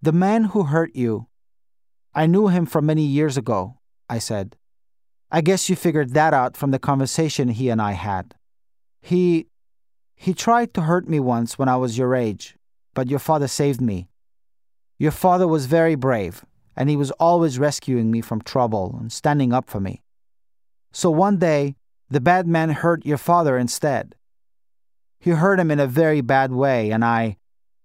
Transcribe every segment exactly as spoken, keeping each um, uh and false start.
The man who hurt you, I knew him from many years ago, I said. I guess you figured that out from the conversation he and I had. He... he tried to hurt me once when I was your age, but your father saved me. Your father was very brave, and he was always rescuing me from trouble and standing up for me. So one day, the bad man hurt your father instead. He hurt him in a very bad way, and I...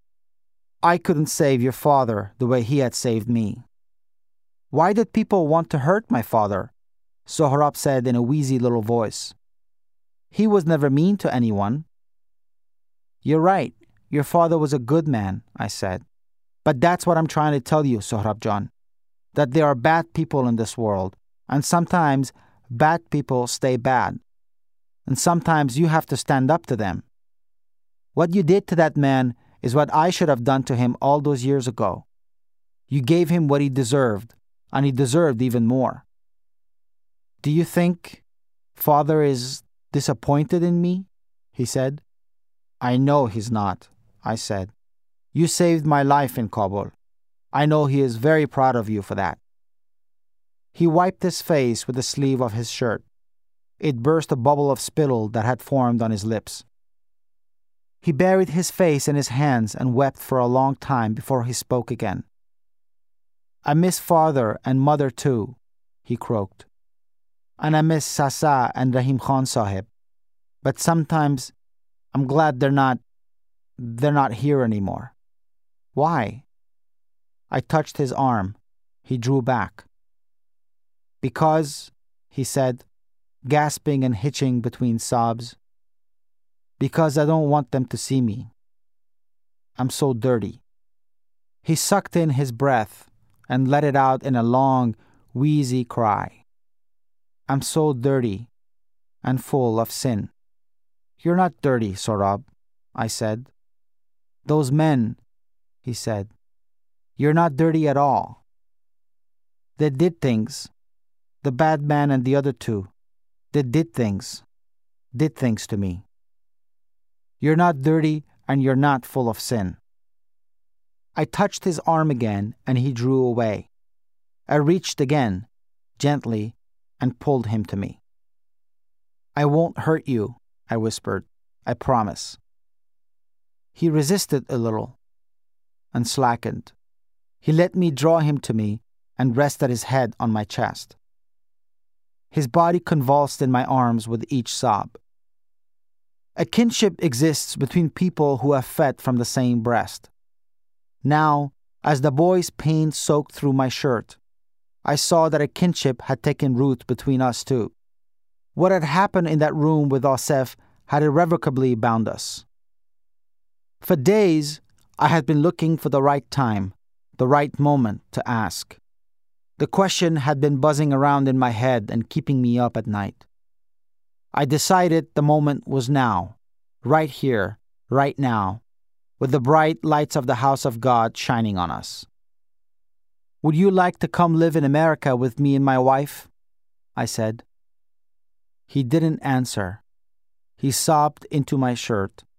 I couldn't save your father the way he had saved me. Why did people want to hurt my father? Sohrab said in a wheezy little voice. He was never mean to anyone. You're right. Your father was a good man, I said. But that's what I'm trying to tell you, Sohrab John. That there are bad people in this world, and sometimes bad people stay bad. And sometimes you have to stand up to them. What you did to that man is what I should have done to him all those years ago. You gave him what he deserved, and he deserved even more. Do you think Father is disappointed in me? He said. I know he's not, I said. You saved my life in Kabul. I know he is very proud of you for that. He wiped his face with the sleeve of his shirt. It burst a bubble of spittle that had formed on his lips. He buried his face in his hands and wept for a long time before he spoke again. I miss Father and Mother too, he croaked. And I miss Sasa and Rahim Khan Sahib. But sometimes I'm glad they're not, they're not here anymore. Why? I touched his arm. He drew back. Because, he said, gasping and hitching between sobs, because I don't want them to see me. I'm so dirty. He sucked in his breath and let it out in a long, wheezy cry. I'm so dirty and full of sin. You're not dirty, Sohrab, I said. Those men, he said, you're not dirty at all. They did things. The bad man and the other two, they did things, did things to me. You're not dirty and you're not full of sin. I touched his arm again and he drew away. I reached again, gently, and pulled him to me. I won't hurt you, I whispered. I promise. He resisted a little and slackened. He let me draw him to me and rested his head on my chest. His body convulsed in my arms with each sob. A kinship exists between people who have fed from the same breast. Now, as the boy's pain soaked through my shirt, I saw that a kinship had taken root between us too. What had happened in that room with Asef had irrevocably bound us. For days, I had been looking for the right time, the right moment to ask. The question had been buzzing around in my head and keeping me up at night. I decided the moment was now, right here, right now, with the bright lights of the house of God shining on us. Would you like to come live in America with me and my wife? I said. He didn't answer. He sobbed into my shirt,